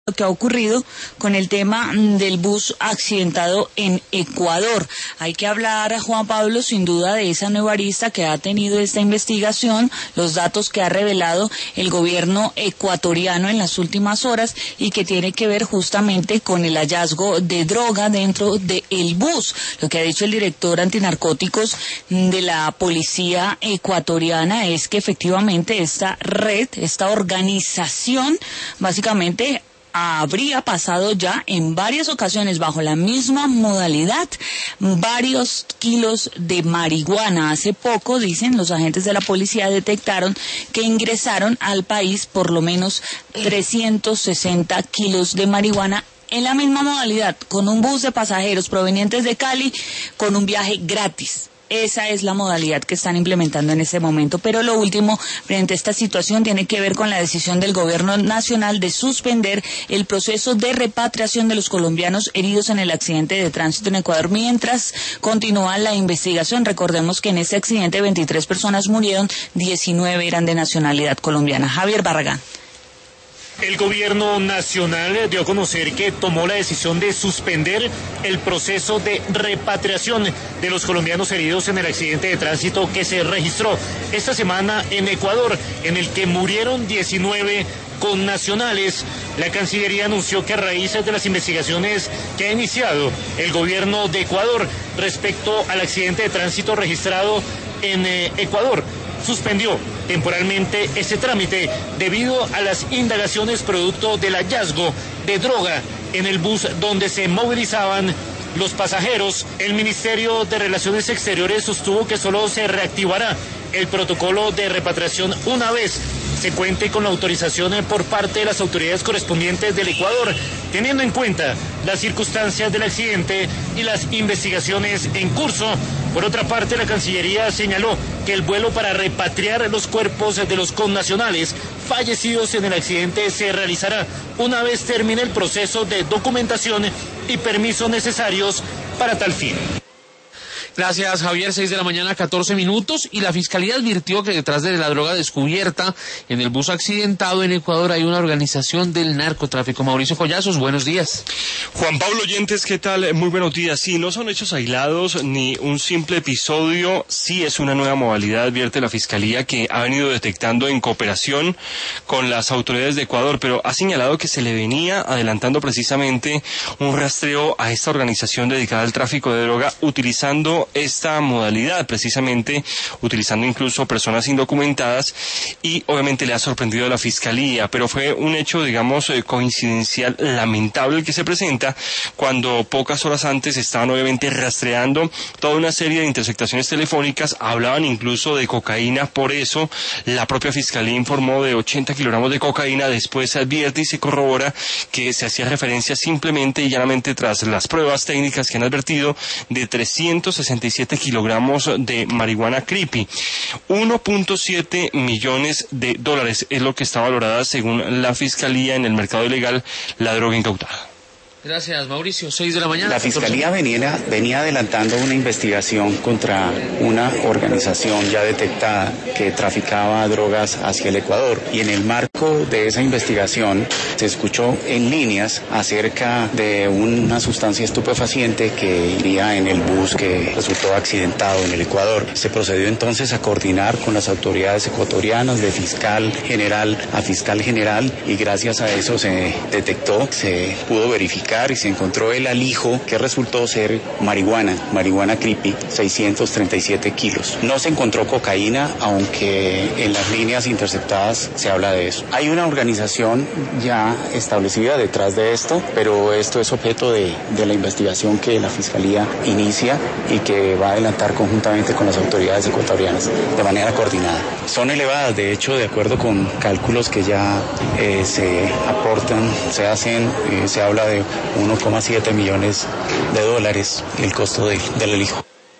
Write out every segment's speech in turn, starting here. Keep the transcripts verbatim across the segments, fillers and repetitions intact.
lo que ha ocurrido con el tema del bus accidentado en Ecuador. Hay que hablar, Juan Pablo, sin duda, de esa nueva arista que ha tenido esta investigación, los datos que ha revelado el gobierno ecuatoriano en las últimas horas y que tiene que ver justamente con el hallazgo de droga dentro del bus. Lo que ha dicho el director antinarcóticos de la policía ecuatoriana es que efectivamente esta red, esta organización, básicamente habría pasado ya en varias ocasiones bajo la misma modalidad varios kilos de marihuana. Hace poco, dicen los agentes de la policía, detectaron que ingresaron al país por lo menos trescientos sesenta kilos de marihuana en la misma modalidad, con un bus de pasajeros provenientes de Cali con un viaje gratis. Esa es la modalidad que están implementando en este momento. Pero lo último, frente a esta situación, tiene que ver con la decisión del gobierno nacional de suspender el proceso de repatriación de los colombianos heridos en el accidente de tránsito en Ecuador, mientras continúa la investigación. Recordemos que en este accidente veintitrés personas murieron, diecinueve eran de nacionalidad colombiana. Javier Barragán. El gobierno nacional dio a conocer que tomó la decisión de suspender el proceso de repatriación de los colombianos heridos en el accidente de tránsito que se registró esta semana en Ecuador, en el que murieron diecinueve connacionales. La Cancillería anunció que a raíz de las investigaciones que ha iniciado el gobierno de Ecuador respecto al accidente de tránsito registrado en eh, Ecuador, suspendió temporalmente ese trámite debido a las indagaciones producto del hallazgo de droga en el bus donde se movilizaban los pasajeros. El Ministerio de Relaciones Exteriores sostuvo que solo se reactivará el protocolo de repatriación una vez se cuente con la autorización por parte de las autoridades correspondientes del Ecuador, teniendo en cuenta las circunstancias del accidente y las investigaciones en curso. Por otra parte, la Cancillería señaló que el vuelo para repatriar los cuerpos de los connacionales fallecidos en el accidente se realizará una vez termine el proceso de documentación y permisos necesarios para tal fin. Gracias, Javier. Seis de la mañana, catorce minutos, y la Fiscalía advirtió que detrás de la droga descubierta en el bus accidentado en Ecuador hay una organización del narcotráfico. Mauricio Collazos, buenos días. Juan Pablo Oyentes, ¿qué tal? Muy buenos días. Sí, no son hechos aislados ni un simple episodio, sí es una nueva modalidad, advierte la Fiscalía, que ha venido detectando en cooperación con las autoridades de Ecuador, pero ha señalado que se le venía adelantando precisamente un rastreo a esta organización dedicada al tráfico de droga, utilizando esta modalidad, precisamente utilizando incluso personas indocumentadas, y obviamente le ha sorprendido a la Fiscalía, pero fue un hecho, digamos, eh, coincidencial lamentable el que se presenta cuando pocas horas antes estaban obviamente rastreando toda una serie de interceptaciones telefónicas, hablaban incluso de cocaína. Por eso la propia Fiscalía informó de ochenta kilogramos de cocaína. Después se advierte y se corrobora que se hacía referencia simplemente y llanamente, tras las pruebas técnicas que han advertido, de trescientos sesenta y siete kilogramos de marihuana creepy. uno punto siete millones de dólares es lo que está valorada, según la Fiscalía, en el mercado ilegal la droga incautada. Gracias, Mauricio. Seis de la mañana. La Fiscalía venía, venía adelantando una investigación contra una organización ya detectada que traficaba drogas hacia el Ecuador, y en el marco de esa investigación se escuchó en líneas acerca de una sustancia estupefaciente que iría en el bus que resultó accidentado en el Ecuador. Se procedió entonces a coordinar con las autoridades ecuatorianas, de fiscal general a fiscal general, y gracias a eso se detectó, se pudo verificar y se encontró el alijo que resultó ser marihuana, marihuana creepy, seiscientos treinta y siete kilos. No se encontró cocaína, aunque en las líneas interceptadas se habla de eso. Hay una organización ya establecida detrás de esto, pero esto es objeto de, de la investigación que la Fiscalía inicia y que va a adelantar conjuntamente con las autoridades ecuatorianas de manera coordinada. Son elevadas, de hecho, de acuerdo con cálculos que ya eh, se aportan, se hacen, eh, se habla de uno coma siete millones de dólares el costo de, del alijo.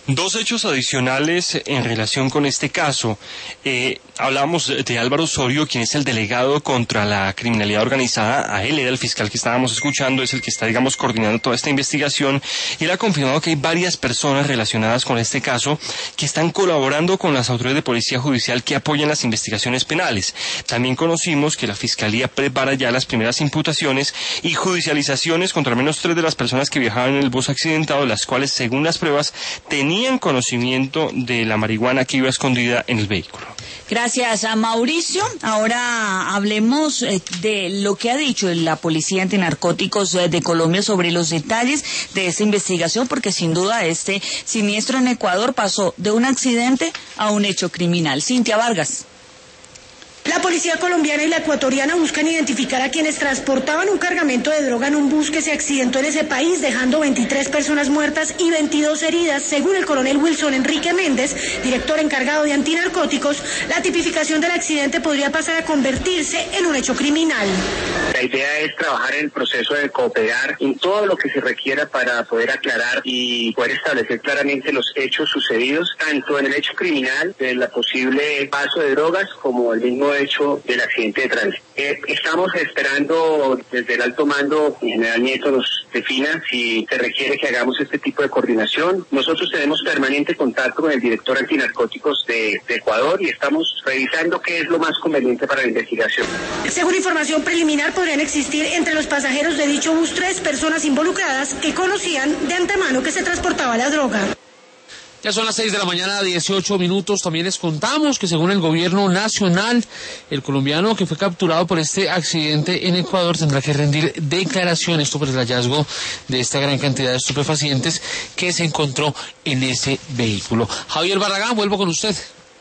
Dos hechos adicionales en relación con este caso. Eh, hablamos de Álvaro Osorio, quien es el delegado contra la criminalidad organizada. A él era el fiscal que estábamos escuchando, es el que está, digamos, coordinando toda esta investigación. Y él ha confirmado que hay varias personas relacionadas con este caso que están colaborando con las autoridades de policía judicial que apoyan las investigaciones penales. También conocimos que la fiscalía prepara ya las primeras imputaciones y judicializaciones contra al menos tres de las personas que viajaban en el bus accidentado, las cuales, según las pruebas, tenían conocimiento de la marihuana que iba escondida en el vehículo. Gracias a Mauricio. Ahora hablemos de lo que ha dicho la Policía Antinarcóticos de Colombia sobre los detalles de esta investigación, porque sin duda este siniestro en Ecuador pasó de un accidente a un hecho criminal. Cintia Vargas. La policía colombiana y la ecuatoriana buscan identificar a quienes transportaban un cargamento de droga en un bus que se accidentó en ese país, dejando veintitrés personas muertas y veintidós heridas. Según el coronel Wilson Enrique Méndez, director encargado de antinarcóticos, la tipificación del accidente podría pasar a convertirse en un hecho criminal. La idea es trabajar en el proceso de cooperar en todo lo que se requiera para poder aclarar y poder establecer claramente los hechos sucedidos, tanto en el hecho criminal, de la posible paso de drogas, como el mismo hecho del accidente de tránsito. Eh, estamos esperando desde el alto mando, el general Nieto nos defina si se requiere que hagamos este tipo de coordinación. Nosotros tenemos permanente contacto con el director antinarcóticos de, de Ecuador y estamos revisando qué es lo más conveniente para la investigación. Según información preliminar, podrían existir entre los pasajeros de dicho bus tres personas involucradas que conocían de antemano que se transportaba la droga. Ya son las seis de la mañana, dieciocho minutos. También les contamos que según el gobierno nacional, el colombiano que fue capturado por este accidente en Ecuador tendrá que rendir declaración. Esto por el hallazgo de esta gran cantidad de estupefacientes que se encontró en ese vehículo. Javier Barragán, vuelvo con usted.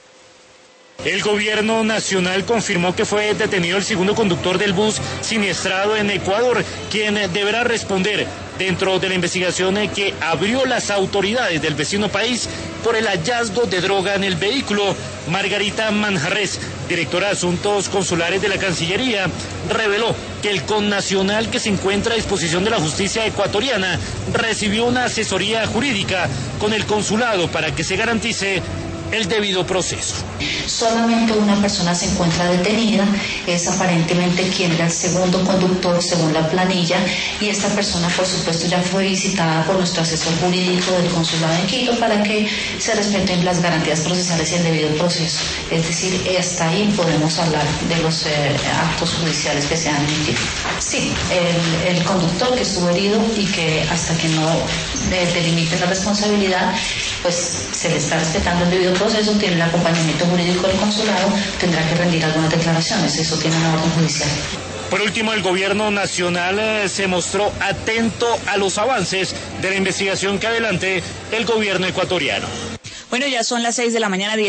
El gobierno nacional confirmó que fue detenido el segundo conductor del bus siniestrado en Ecuador, quien deberá responder dentro de la investigación que abrió las autoridades del vecino país por el hallazgo de droga en el vehículo. Margarita Manjarres, directora de Asuntos Consulares de la Cancillería, reveló que el connacional que se encuentra a disposición de la justicia ecuatoriana recibió una asesoría jurídica con el consulado para que se garantice el debido proceso. Solamente una persona se encuentra detenida, es aparentemente quien era el segundo conductor según la planilla, y esta persona por supuesto ya fue visitada por nuestro asesor jurídico del consulado en Quito para que se respeten las garantías procesales y el debido proceso. Es decir, hasta ahí podemos hablar de los eh, actos judiciales que se han emitido. Sí, el, el conductor que estuvo herido y que hasta que no eh, delimite la responsabilidad, pues se le está respetando el debido proceso, tiene el acompañamiento jurídico del consulado, tendrá que rendir algunas declaraciones, eso tiene una orden judicial. Por último, el gobierno nacional eh, se mostró atento a los avances de la investigación que adelante el gobierno ecuatoriano. Bueno, ya son las seis de la mañana.